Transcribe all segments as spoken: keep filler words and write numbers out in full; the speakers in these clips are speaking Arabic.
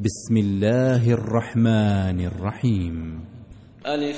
بسم الله الرحمن الرحيم. ألف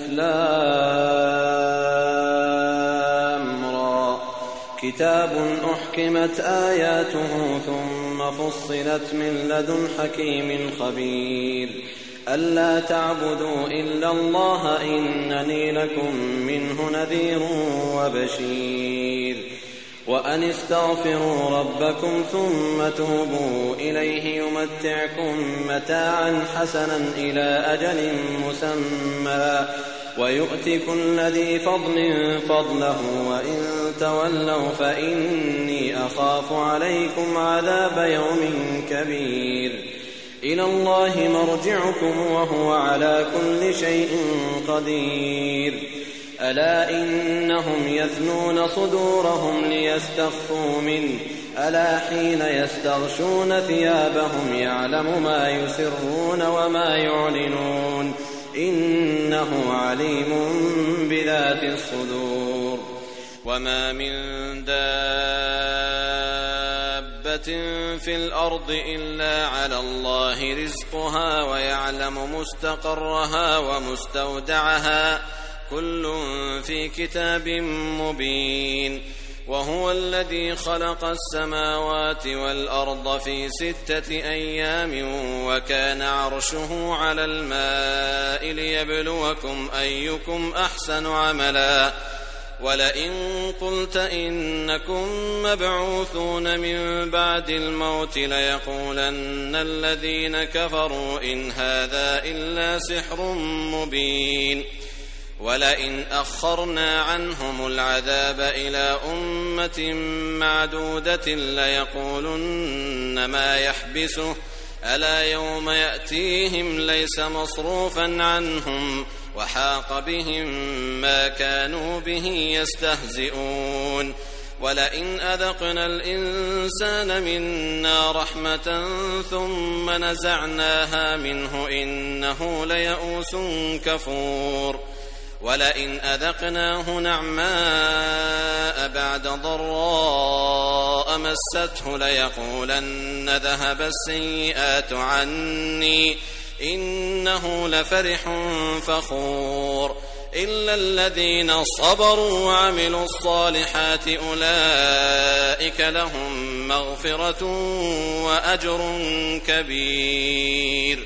لام را كتاب أحكمت آياته ثم فصلت من لدن حكيم خبير ألا تعبدوا إلا الله إنني لكم منه نذير وبشير وأن استغفروا ربكم ثم توبوا إليه يمتعكم متاعا حسنا إلى أجل مسمى ويؤتي كل ذي فضل فضله وإن تولوا فإني أخاف عليكم عذاب يوم كبير إلى الله مرجعكم وهو على كل شيء قدير ألا إنهم يثنون صدورهم ليستخفوا منه ألا حين يستغشون ثيابهم يعلم ما يسرون وما يعلنون إنه عليم بذات الصدور وما من دابة في الأرض إلا على الله رزقها ويعلم مستقرها ومستودعها كل في كتاب مبين وهو الذي خلق السماوات والأرض في ستة أيام وكان عرشه على الماء ليبلوكم أيكم أحسن عملا ولئن قلت إنكم مبعوثون من بعد الموت ليقولن الذين كفروا إن هذا إلا سحر مبين ولئن أخرنا عنهم العذاب إلى أمة معدودة ليقولن ما يحبسه ألا يوم يأتيهم ليس مصروفا عنهم وحاق بهم ما كانوا به يستهزئون ولئن أذقنا الإنسان منا رحمة ثم نزعناها منه إنه ليئوس كفور ولئن أذقناه نعماء بعد ضراء مسته ليقولن ذهب السيئات عني إنه لفرح فخور إلا الذين صبروا وعملوا الصالحات أولئك لهم مغفرة وأجر كبير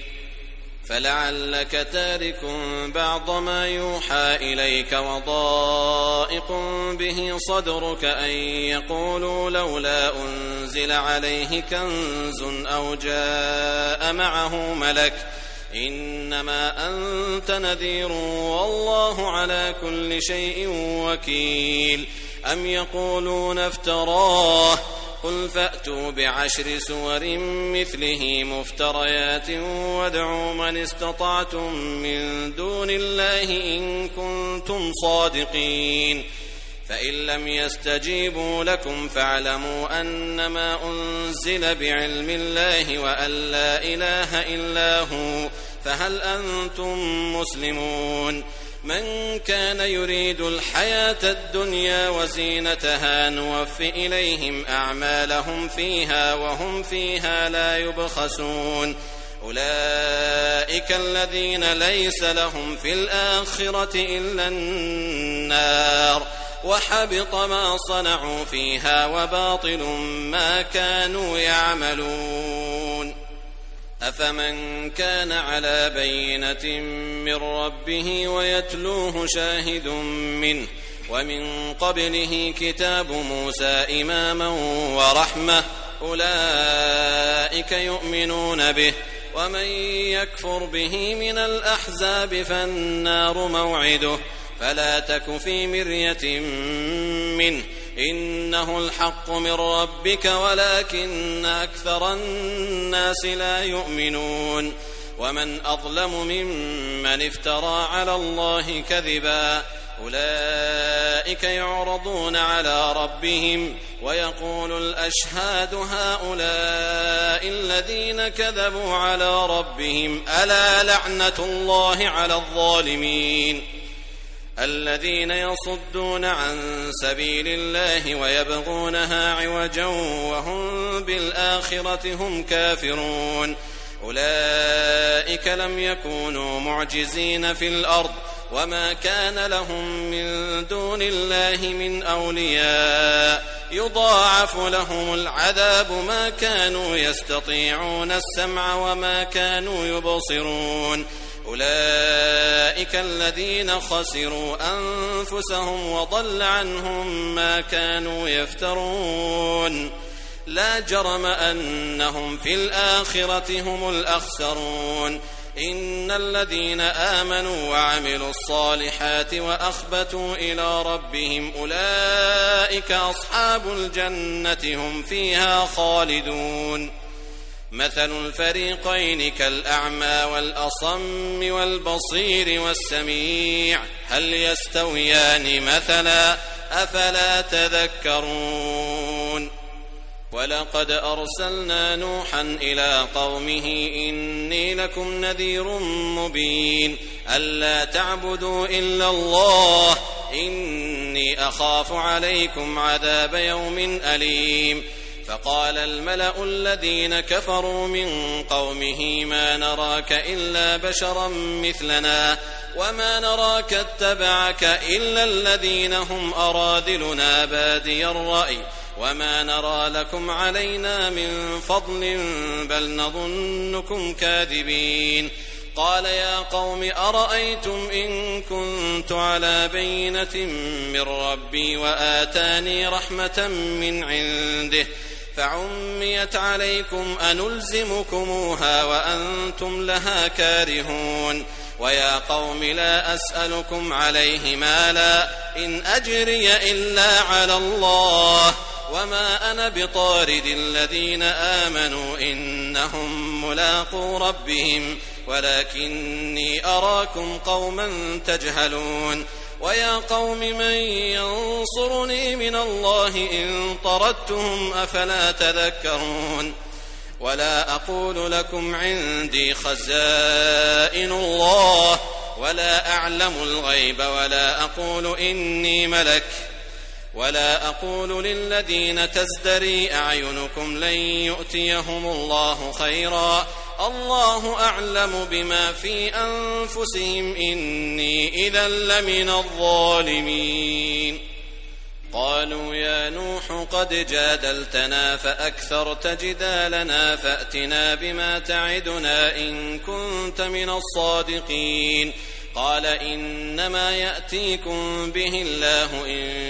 فلعلك تارك بعض ما يوحى إليك وضائق به صدرك أن يقولوا لولا أنزل عليه كنز أو جاء معه ملك إنما أنت نذير والله على كل شيء وكيل أم يقولون افتراه قل فأتوا بعشر سور مثله مفتريات وادعوا من استطعتم من دون الله إن كنتم صادقين فإن لم يستجيبوا لكم فاعلموا أنما أنزل بعلم الله وأن لا إله إلا هو فهل أنتم مسلمون من كان يريد الحياة الدنيا وزينتها نوف إليهم أعمالهم فيها وهم فيها لا يبخسون أولئك الذين ليس لهم في الآخرة إلا النار وحبط ما صنعوا فيها وباطل ما كانوا يعملون أفمن كان على بينة من ربه ويتلوه شاهد منه ومن قبله كتاب موسى إماما ورحمة أولئك يؤمنون به ومن يكفر به من الأحزاب فالنار موعده فلا تك في مرية منه إنه الحق من ربك ولكن أكثر الناس لا يؤمنون ومن أظلم ممن افترى على الله كذبا أولئك يعرضون على ربهم ويقول الأشهاد هؤلاء الذين كذبوا على ربهم ألا لعنة الله على الظالمين الذين يصدون عن سبيل الله ويبغونها عوجا وهم بالآخرة هم كافرون أولئك لم يكونوا معجزين في الأرض وما كان لهم من دون الله من أولياء يضاعف لهم العذاب ما كانوا يستطيعون السمع وما كانوا يبصرون أولئك الذين خسروا أنفسهم وضل عنهم ما كانوا يفترون لا جرم أنهم في الآخرة هم الأخسرون إن الذين آمنوا وعملوا الصالحات وأخبتوا إلى ربهم أولئك أصحاب الجنة هم فيها خالدون مثل الفريقين كالأعمى والأصم والبصير والسميع هل يستويان مثلا أفلا تذكرون ولقد أرسلنا نوحا إلى قومه إني لكم نذير مبين ألا تعبدوا إلا الله إني أخاف عليكم عذاب يوم أليم فقال الملأ الذين كفروا من قومه ما نراك إلا بشرا مثلنا وما نراك اتبعك إلا الذين هم أراذلنا بادي الرأي وما نرى لكم علينا من فضل بل نظنكم كاذبين قال يا قوم أرأيتم إن كنت على بينة من ربي وآتاني رحمة من عنده فعميت عليكم أنلزمكموها وأنتم لها كارهون ويا قوم لا أسألكم عليه مالا إن أجري إلا على الله وما أنا بطارد الذين آمنوا إنهم ملاقو ربهم ولكني أراكم قوما تجهلون ويا قوم من ينصرني من الله إن طردتهم أفلا تذكرون ولا أقول لكم عندي خزائن الله ولا أعلم الغيب ولا أقول إني ملك ولا أقول للذين تزدري أعينكم لن يؤتيهم الله خيرا الله أعلم بما في أنفسهم إني إذا لمن الظالمين قالوا يا نوح قد جادلتنا فأكثرت جدالنا فأتنا بما تعدنا إن كنت من الصادقين قال إنما يأتيكم به الله إن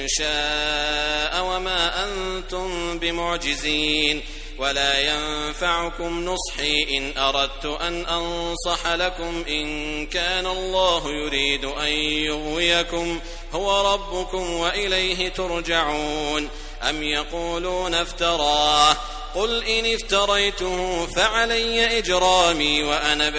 شاء وما أنتم بمعجزين ولا ينفعكم نصحي إن أردت أن أنصح لكم إن كان الله يريد أن يغويكم هو ربكم وإليه ترجعون أم يقولون افتراه قل إن افتريته فعلي إجرامي وأنا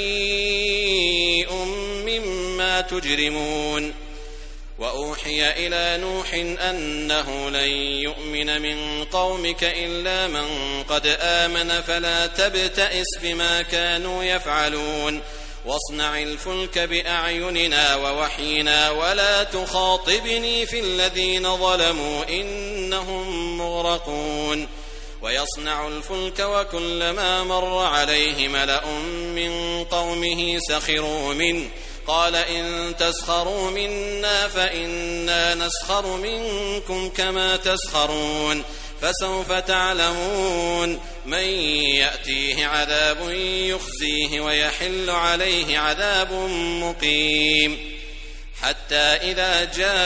بريء مما تجرمون وأوحي إلى نوح أنه لن يؤمن من قومك إلا من قد آمن فلا تبتئس بما كانوا يفعلون واصنع الفلك بأعيننا ووحينا ولا تخاطبني في الذين ظلموا إنهم مغرقون ويصنع الفلك وكلما مر عليه ملأ من قومه سخروا منه قال إن تسخروا منا فإنا نسخر منكم كما تسخرون فسوف تعلمون من يأتيه عذاب يخزيه ويحل عليه عذاب مقيم حتى إذا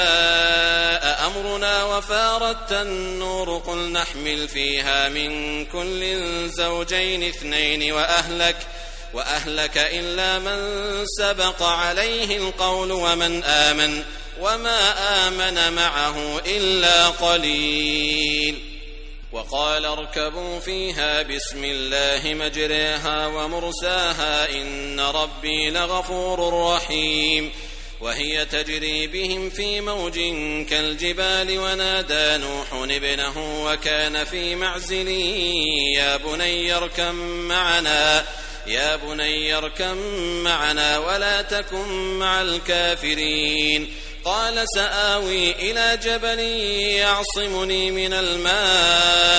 جاء أمرنا وفارت النور قل نحمل فيها من كل زوجين اثنين وأهلك وأهلك إلا من سبق عليه القول ومن آمن وما آمن معه إلا قليل وقال اركبوا فيها بسم الله مجريها ومرساها إن ربي لغفور رحيم وهي تجري بهم في موج كالجبال ونادى نوح ابنه وكان في معزل يا بني اركب معنا يا بني اركب معنا ولا تكن مع الكافرين قال سآوي إلى جبل يعصمني من الماء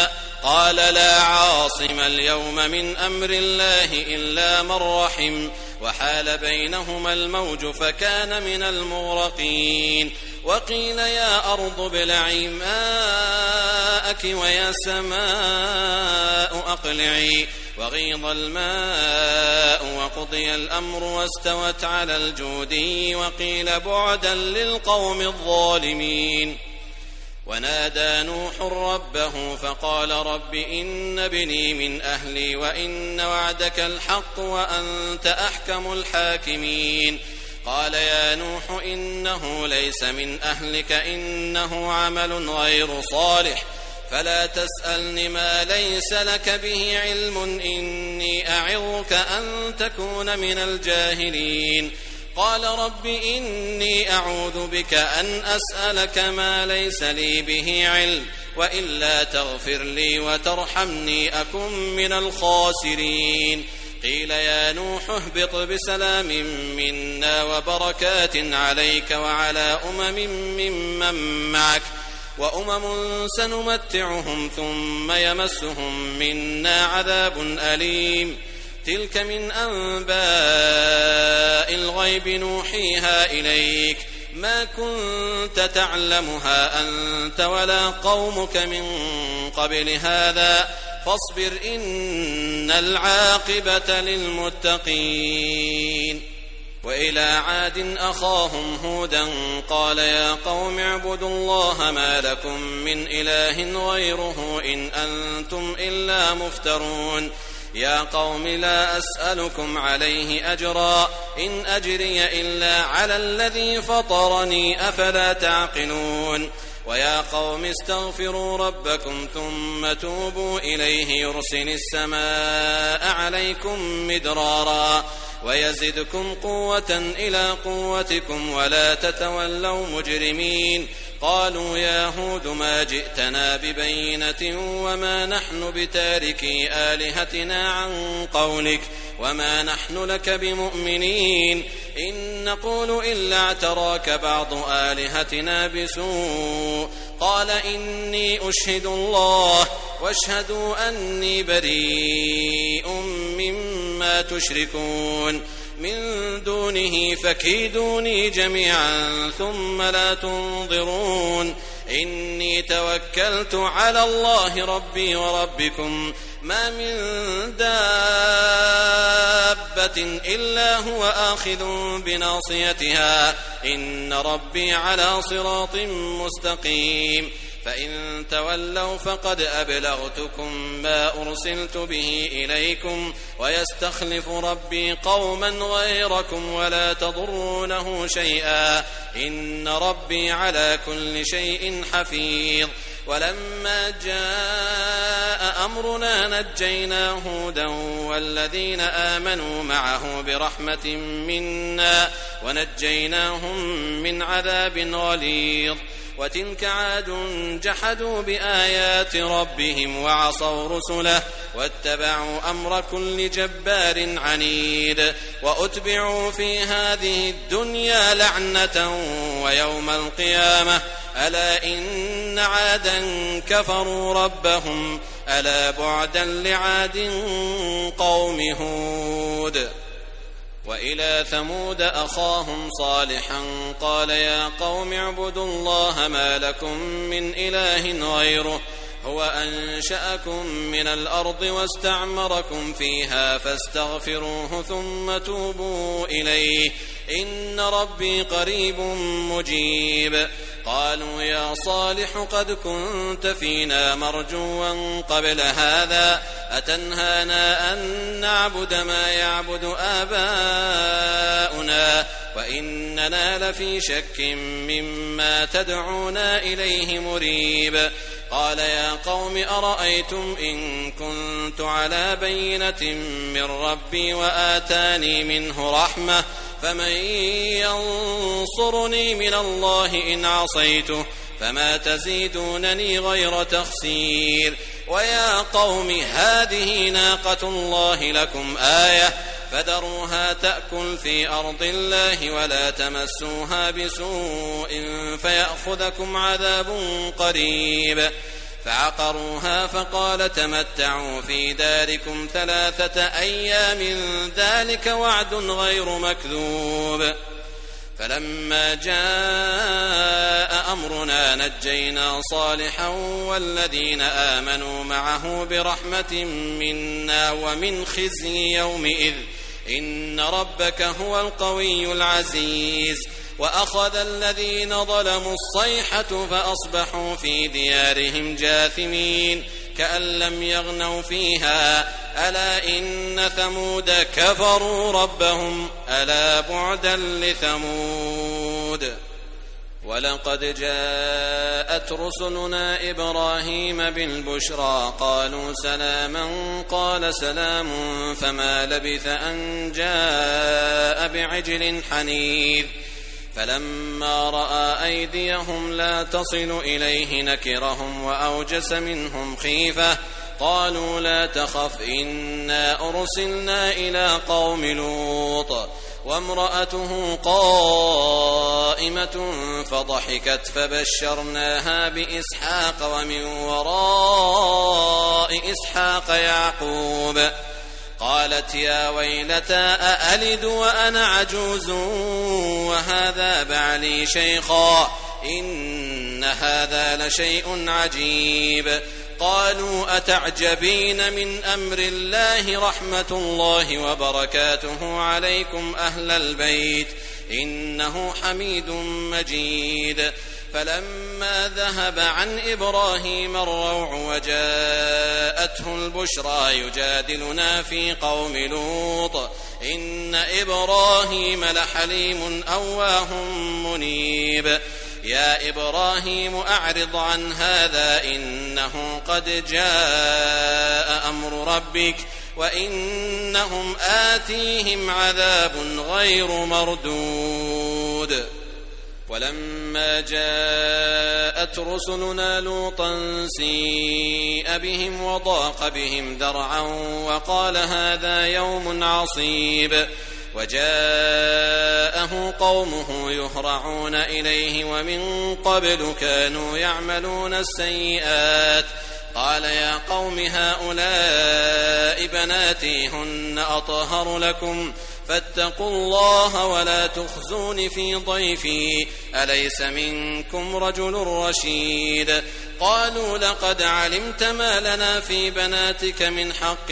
قال لا عاصم اليوم من أمر الله إلا من رحم وحال بينهما الموج فكان من المغرقين وقيل يا أرض ابلعي ماءك ويا سماء أقلعي وغيض الماء وقضي الأمر واستوت على الجودي وقيل بعدا للقوم الظالمين ونادى نوح ربه فقال رب إن ابني من أهلي وإن وعدك الحق وأنت أحكم الحاكمين قال يا نوح إنه ليس من أهلك إنه عمل غير صالح فلا تسألني ما ليس لك به علم إني أعظك أن تكون من الجاهلين قال رب إني أعوذ بك أن أسألك ما ليس لي به علم وإلا تغفر لي وترحمني أكن من الخاسرين قيل يا نوح اهبط بسلام منا وبركات عليك وعلى أمم ممن معك وأمم سنمتعهم ثم يمسهم منا عذاب أليم تلك من أنباء الغيب نوحيها إليك ما كنت تعلمها أنت ولا قومك من قبل هذا فاصبر إن العاقبة للمتقين وإلى عاد أخاهم هودا قال يا قوم اعبدوا الله ما لكم من إله غيره إن أنتم إلا مفترون يا قوم لا أسألكم عليه أجرا إن أجري إلا على الذي فطرني أفلا تعقلون ويا قوم استغفروا ربكم ثم توبوا إليه يرسل السماء عليكم مدرارا ويزدكم قوة إلى قوتكم ولا تتولوا مجرمين قالوا يا هود ما جئتنا ببينة وما نحن بتاركي آلهتنا عن قولك وما نحن لك بمؤمنين إن نقول إلا اعتراك بعض آلهتنا بسوء قال إني أشهد الله واشهدوا أني بريء مما تشركون من دونه فكيدوني جميعا ثم لا تنظرون إني توكلت على الله ربي وربكم ما من دابة إلا هو آخذ بناصيتها إن ربي على صراط مستقيم فإن تولوا فقد أبلغتكم ما أرسلت به إليكم ويستخلف ربي قوما غيركم ولا تضرونه شيئا إن ربي على كل شيء حفيظ ولما جاء أمرنا نجينا هودا والذين آمنوا معه برحمة منا ونجيناهم من عذاب غليظ وتلك عاد جحدوا بآيات ربهم وعصوا رسله واتبعوا أمر كل جبار عنيد وأتبعوا في هذه الدنيا لعنة ويوم القيامة ألا إن عادا كفروا ربهم ألا بعدا لعاد قوم هود وإلى ثمود أخاهم صالحا قال يا قوم اعبدوا الله ما لكم من إله غيره هو أنشأكم من الأرض واستعمركم فيها فاستغفروه ثم توبوا إليه إن ربي قريب مجيب قالوا يا صالح قد كنت فينا مرجوا قبل هذا أتنهانا أن نعبد ما يعبد آباؤنا وإننا لفي شك مما تدعونا إليه مريب قال يا قوم أرأيتم إن كنت على بينة من ربي وآتاني منه رحمة فمن ينصرني من الله إن عصيته فما تزيدونني غير تخسير ويا قوم هذه ناقة الله لكم آية فذروها تأكل في أرض الله ولا تمسوها بسوء فيأخذكم عذاب قريب فعقروها فقال تمتعوا في داركم ثلاثة أيام ذلك وعد غير مكذوب. فلما جاء أمرنا نجينا صالحا والذين آمنوا معه برحمة منا ومن خزي يومئذ إن ربك هو القوي العزيز. وأخذ الذين ظلموا الصيحة فأصبحوا في ديارهم جاثمين كأن لم يغنوا فيها ألا إن ثمود كفروا ربهم ألا بعدا لثمود. ولقد جاءت رسلنا إبراهيم بالبشرى قالوا سلاما قال سلام فما لبث أن جاء بعجل حنيذ. فلما رأى أيديهم لا تصل إليه نكرهم وأوجس منهم خيفة قالوا لا تخف إنا أرسلنا إلى قوم لوط وامرأته قائمة فضحكت فبشرناها بإسحاق ومن وراء إسحاق يعقوب قالت يا ويلتى أألد وأنا عجوز وهذا بعلي شيخا إن هذا لشيء عجيب. قالوا أتعجبين من أمر الله رحمة الله وبركاته عليكم أهل البيت إنه حميد مجيد. فلما ذهب عن إبراهيم الروع وجاءته البشرى يجادلنا في قوم لوط إن إبراهيم لحليم أواه منيب. يا إبراهيم أعرض عن هذا إنه قد جاء أمر ربك وإنهم آتيهم عذاب غير مردود. ولما جاءت رسلنا لوطا سيء بهم وضاق بهم ذرعا وقال هذا يوم عصيب. وجاءه قومه يهرعون إليه ومن قبل كانوا يعملون السيئات قال يا قوم هؤلاء بناتي هن أطهر لكم فاتقوا الله ولا تخزون في ضيفي أليس منكم رجل رشيد. قالوا لقد علمت ما لنا في بناتك من حق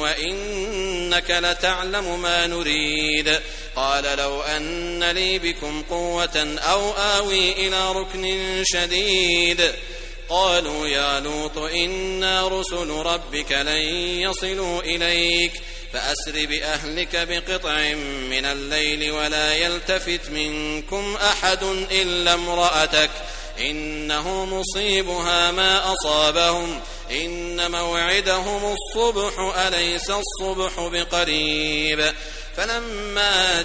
وإنك لتعلم ما نريد. قال لو أن لي بكم قوة أو آوي إلى ركن شديد. قالوا يا لوط إنا رسل ربك لن يصلوا إليك فأسر بأهلك بقطع من الليل ولا يلتفت منكم أحد إلا امرأتك إنه مصيبها ما أصابهم إن موعدهم الصبح أليس الصبح بقريب. فلما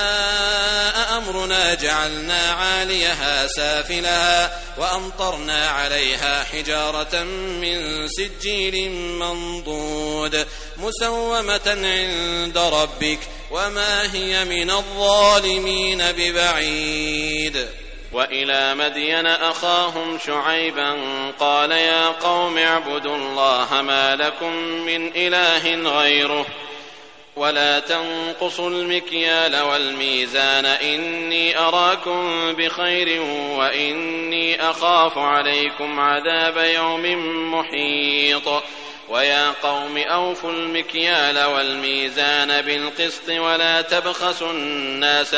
جاء أمرنا جعلنا عاليها سافلها وأمطرنا عليها حجارة من سجيل منضود مسومة عند ربك وما هي من الظالمين ببعيد. وإلى مدين أخاهم شعيبا قال يا قوم اعبدوا الله ما لكم من إله غيره ولا تنقصوا المكيال والميزان إني أراكم بخير وإني أخاف عليكم عذاب يوم محيط. ويا قوم أوفوا المكيال والميزان بالقسط ولا تبخسوا الناس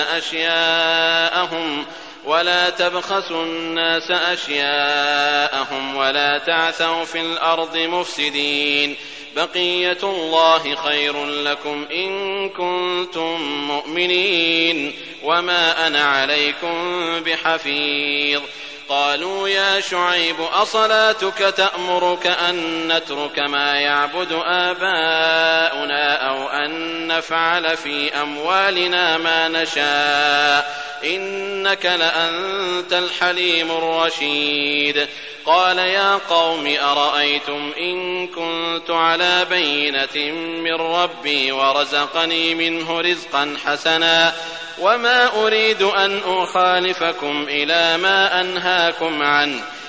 أشياءهم ولا تبخسوا الناس أشياءهم ولا تعثوا في الأرض مفسدين. بقية الله خير لكم إن كنتم مؤمنين وما أنا عليكم بحفيظ. قالوا يا شعيب أصلاتك تأمرك أن نترك ما يعبد آباؤنا أو أن نفعل في أموالنا ما نشاء إنك لأنت الحليم الرشيد. قال يا قوم أرأيتم إن كنت على بينة من ربي ورزقني منه رزقا حسنا وما أريد أن أخالفكم إلى ما أنهاكم عنه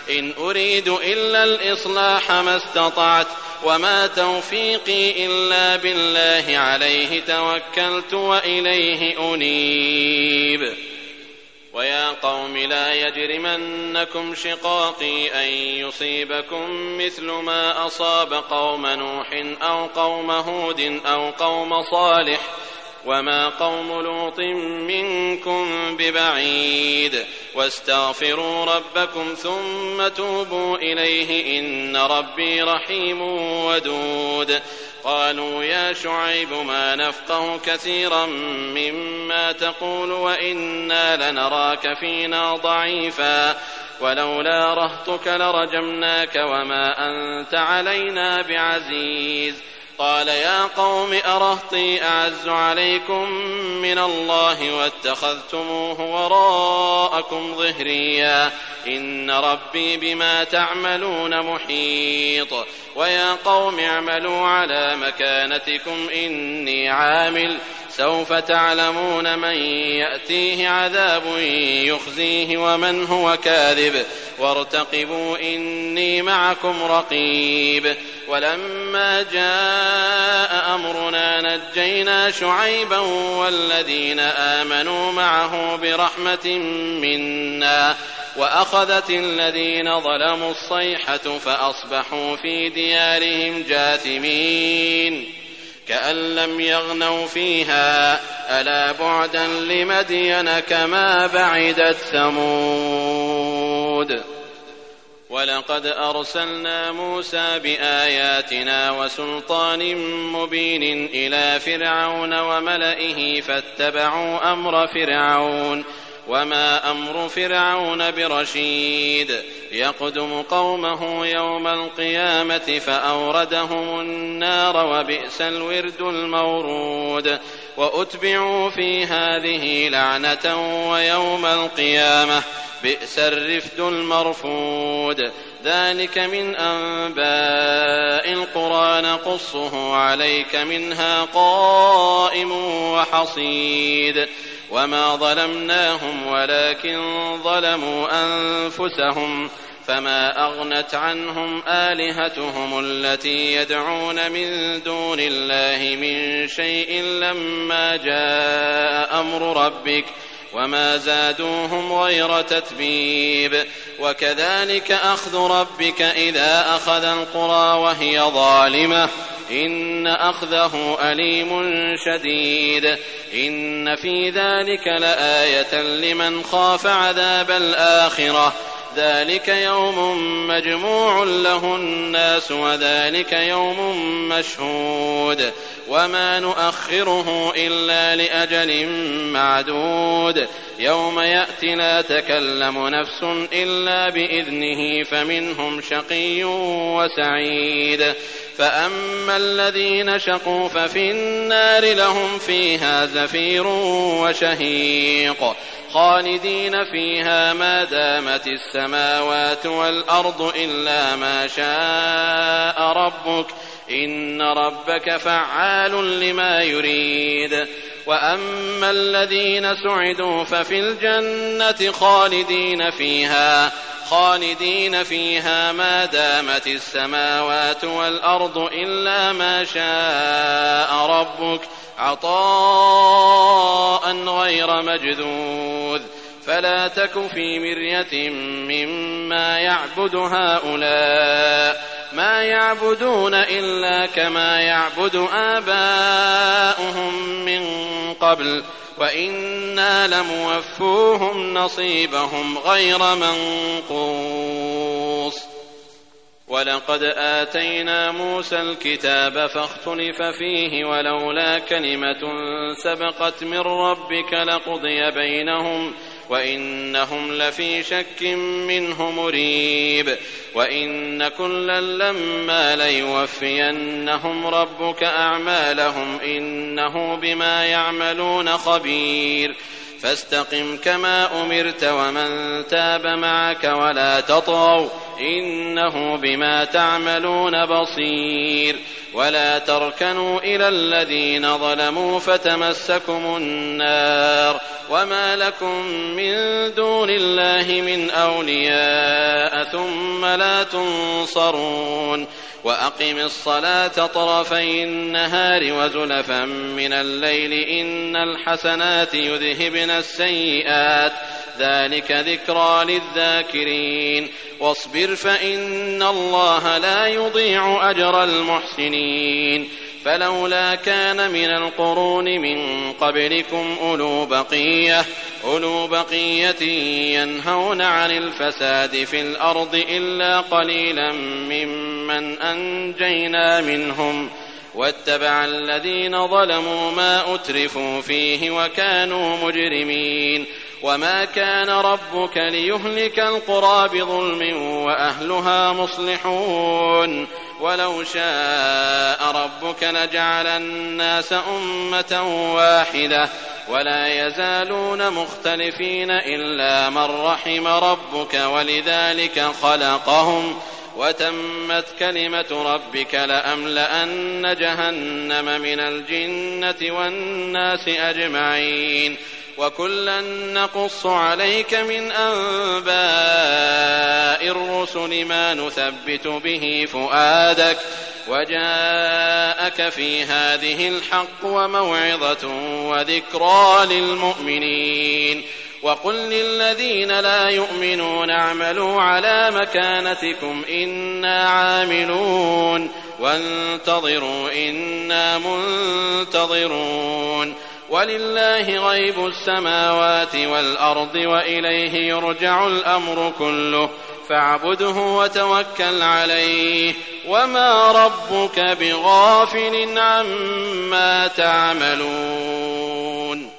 إن أريد إلا الإصلاح ما استطعت وما توفيقي إلا بالله عليه توكلت وإليه أنيب. ويا قوم لا يجرمنكم شقاقي أن يصيبكم مثل ما أصاب قوم نوح أو قوم هود أو قوم صالح وما قوم لوط منكم ببعيد واستغفروا ربكم ثم توبوا إليه إن ربي رحيم ودود. قالوا يا شعيب ما نفقه كثيرا مما تقول وإنا لنراك فينا ضعيفا ولولا رهطك لرجمناك وما أنت علينا بعزيز. قال يا قوم أرهطي أعز عليكم من الله واتخذتموه وراءكم ظهريا إن ربي بما تعملون محيط. ويا قوم اعملوا على مكانتكم إني عامل سوف تعلمون من يأتيه عذاب يخزيه ومن هو كاذب وارتقبوا إني معكم رقيب. ولما جاء أمرنا نجينا شعيبا والذين آمنوا معه برحمة منا وأخذت الذين ظلموا الصيحة فأصبحوا في ديارهم جاثمين كأن لم يغنوا فيها ألا بعدا لمدين كما بعدت ثمود. ولقد أرسلنا موسى بآياتنا وسلطان مبين إلى فرعون وملئه فاتبعوا أمر فرعون وما أمر فرعون برشيد يقدم قومه يوم القيامة فأوردهم النار وبئس الورد المورود. وأتبعوا في هذه لعنة ويوم القيامة بئس الرفد المرفود. ذلك من أنباء القرى نقصه عليك منها قائم وحصيد. وما ظلمناهم ولكن ظلموا أنفسهم فما أغنت عنهم آلهتهم التي يدعون من دون الله من شيء لما جاء أمر ربك وما زادوهم غير تتبيب. وكذلك أخذ ربك إذا أخذ القرى وهي ظالمة إن أخذه أليم شديد. إن في ذلك لآية لمن خاف عذاب الآخرة ذلك يوم مجموع له الناس وذلك يوم مشهود وما نؤخره إلا لأجل معدود. يوم يأتي لا تكلم نفس إلا بإذنه فمنهم شقي وسعيد. فأما الذين شقوا ففي النار لهم فيها زفير وشهيق خالدين فيها ما دامت السماوات والأرض إلا ما شاء ربك إن ربك فعال لما يريد. وأما الذين سعدوا ففي الجنة خالدين فيها خالدين فيها ما دامت السماوات والأرض إلا ما شاء ربك عطاء غير مجذوذ. فلا تك في مرية مما يعبد هؤلاء ما يعبدون إلا كما يعبد آباؤهم من قبل وإنا لموفوهم نصيبهم غير منقوص. ولقد آتينا موسى الكتاب فاختلف فيه ولولا كلمة سبقت من ربك لقضي بينهم وإنهم لفي شك منه مريب. وإن كلا لما ليوفينهم ربك أعمالهم إنه بما يعملون خبير. فاستقم كما أمرت ومن تاب معك ولا تطغوا إنه بما تعملون بصير ولا تركنوا إلى الذين ظلموا فتمسكم النار وما لكم من دون الله من أولياء ثم لا تنصرون وأقم الصلاة طرفي النهار وزلفا من الليل إن الحسنات يذهبن السيئات ذلك ذكرى للذاكرين واصبر فإن الله لا يضيع أجر المحسنين فلولا كان من القرون من قبلكم أولو بقية أولو بقية ينهون عن الفساد في الأرض إلا قليلا ممن أنجينا منهم واتبع الذين ظلموا ما أترفوا فيه وكانوا مجرمين وما كان ربك ليهلك القرى بظلم وأهلها مصلحون ولو شاء ربك لجعل الناس أمة واحدة ولا يزالون مختلفين إلا من رحم ربك ولذلك خلقهم وتمت كلمة ربك لأملأن جهنم من الجنة والناس أجمعين وكلا نقص عليك من أنباء الرسل ما نثبت به فؤادك وجاءك في هذه الحق وموعظة وذكرى للمؤمنين وقل للذين لا يؤمنون اعملوا على مكانتكم إنا عاملون وانتظروا إنا منتظرون ولله غيب السماوات والأرض وإليه يرجع الأمر كله فاعبده وتوكل عليه وما ربك بغافل عما تعملون